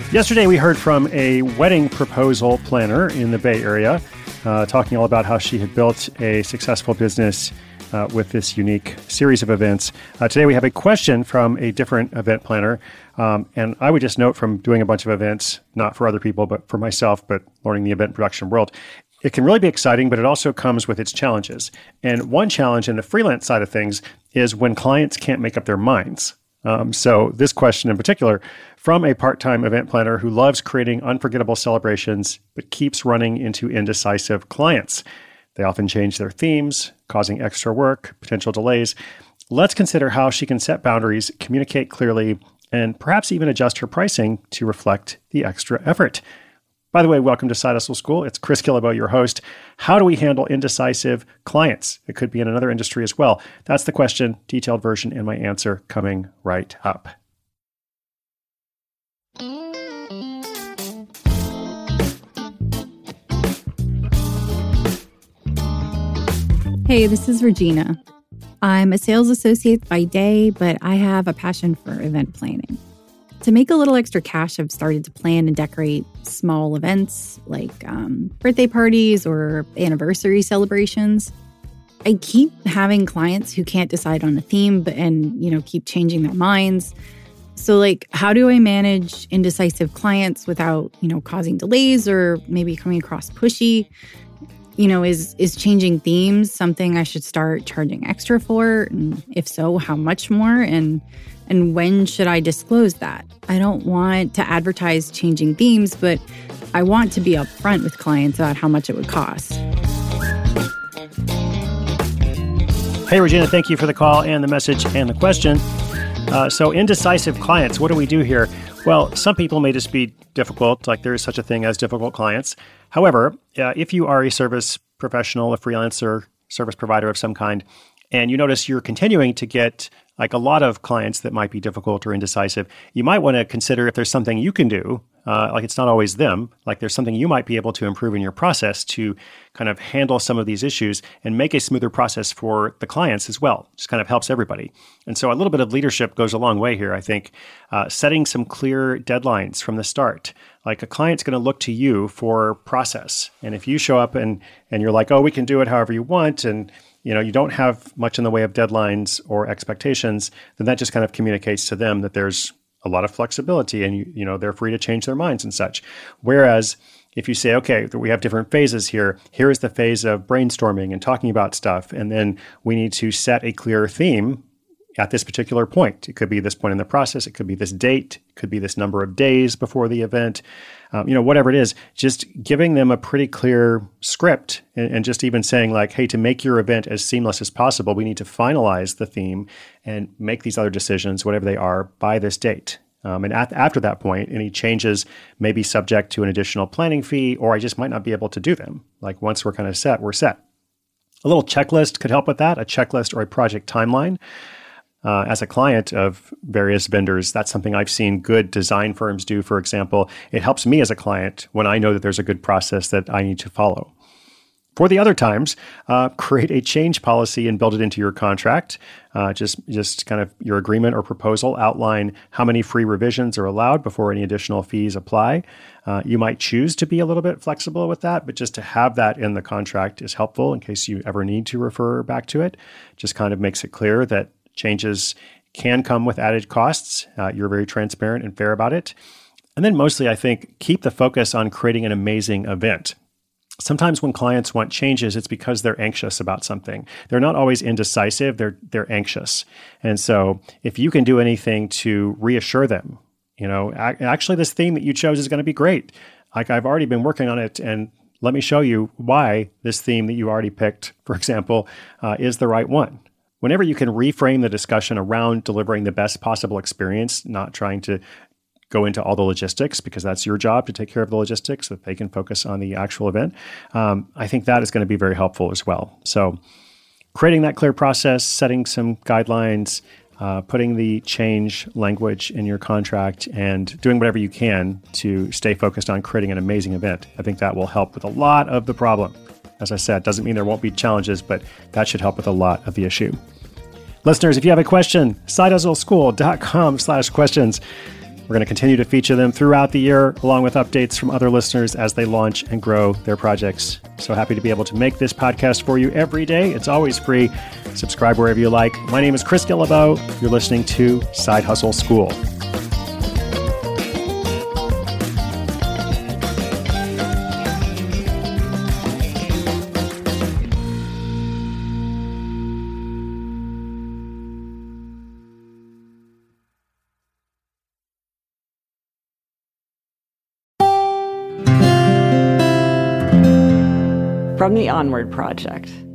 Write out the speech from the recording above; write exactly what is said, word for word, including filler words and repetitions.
Yesterday, we heard from a wedding proposal planner in the Bay Area, uh, talking all about how she had built a successful business uh, with this unique series of events. Uh, today, we have a question from a different event planner. Um, and I would just note from doing a bunch of events, not for other people, but for myself, but learning the event production world, it can really be exciting, but it also comes with its challenges. And one challenge in the freelance side of things is when clients can't make up their minds. Um, so this question in particular, from a part-time event planner who loves creating unforgettable celebrations, but keeps running into indecisive clients. They often change their themes, causing extra work, potential delays. Let's consider how she can set boundaries, communicate clearly, and perhaps even adjust her pricing to reflect the extra effort. By the way, welcome to Side Hustle School. It's Chris Killabo, your host. How do we handle indecisive clients? It could be in another industry as well. That's the question, detailed version, and my answer coming right up. Hey, this is Regina. I'm a sales associate by day, but I have a passion for event planning. To make a little extra cash, I've started to plan and decorate small events like um, birthday parties or anniversary celebrations. I keep having clients who can't decide on a theme but and, you know, keep changing their minds. So, like, how do I manage indecisive clients without, you know, causing delays or maybe coming across pushy? You know, is is changing themes something I should start charging extra for? And if so, how much more? And and when should I disclose that? I don't want to advertise changing themes, but I want to be upfront with clients about how much it would cost. Hey, Regina, thank you for the call and the message and the question. Uh, so indecisive clients, what do we do here? Well, some people may just be difficult, like there is such a thing as difficult clients. However, uh, if you are a service professional, a freelancer, service provider of some kind, and you notice you're continuing to get like a lot of clients that might be difficult or indecisive, you might want to consider if there's something you can do, uh, like it's not always them, like there's something you might be able to improve in your process to kind of handle some of these issues and make a smoother process for the clients as well. Just kind of helps everybody. And so a little bit of leadership goes a long way here, I think. Uh, setting some clear deadlines from the start. Like a client's going to look to you for process. And if you show up and and you're like, oh, we can do it however you want, and you know, you don't have much in the way of deadlines or expectations, then that just kind of communicates to them that there's a lot of flexibility and, you, you know, they're free to change their minds and such. Whereas if you say, okay, we have different phases here, here is the phase of brainstorming and talking about stuff, and then we need to set a clear theme at this particular point. It could be this point in the process. It could be this date. It could be this number of days before the event. Um, you know, whatever it is, just giving them a pretty clear script and, and just even saying like, hey, to make your event as seamless as possible, we need to finalize the theme and make these other decisions, whatever they are, by this date. Um, and at, after that point, any changes may be subject to an additional planning fee, or I just might not be able to do them. Like once we're kind of set, we're set. A little checklist could help with that, a checklist or a project timeline. Uh, as a client of various vendors, that's something I've seen good design firms do, for example. It helps me as a client when I know that there's a good process that I need to follow. For the other times, uh, create a change policy and build it into your contract. Uh, just, just kind of your agreement or proposal, outline how many free revisions are allowed before any additional fees apply. Uh, you might choose to be a little bit flexible with that, but just to have that in the contract is helpful in case you ever need to refer back to it. Just kind of makes it clear that changes can come with added costs. Uh, you're very transparent and fair about it. And then mostly, I think, keep the focus on creating an amazing event. Sometimes when clients want changes, it's because they're anxious about something. They're not always indecisive, they're they're anxious. And so if you can do anything to reassure them, you know, actually this theme that you chose is going to be great. Like I've already been working on it, and let me show you why this theme that you already picked, for example, uh, is the right one. Whenever you can reframe the discussion around delivering the best possible experience, not trying to go into all the logistics, because that's your job to take care of the logistics so that they can focus on the actual event, um, I think that is going to be very helpful as well. So creating that clear process, setting some guidelines, uh, putting the change language in your contract, and doing whatever you can to stay focused on creating an amazing event. I think that will help with a lot of the problem. As I said, doesn't mean there won't be challenges, but that should help with a lot of the issue. Listeners, if you have a question, sidehustleschool.com slash questions. We're going to continue to feature them throughout the year, along with updates from other listeners as they launch and grow their projects. So happy to be able to make this podcast for you every day. It's always free. Subscribe wherever you like. My name is Chris Guillebeau. You're listening to Side Hustle School. From the Onward Project.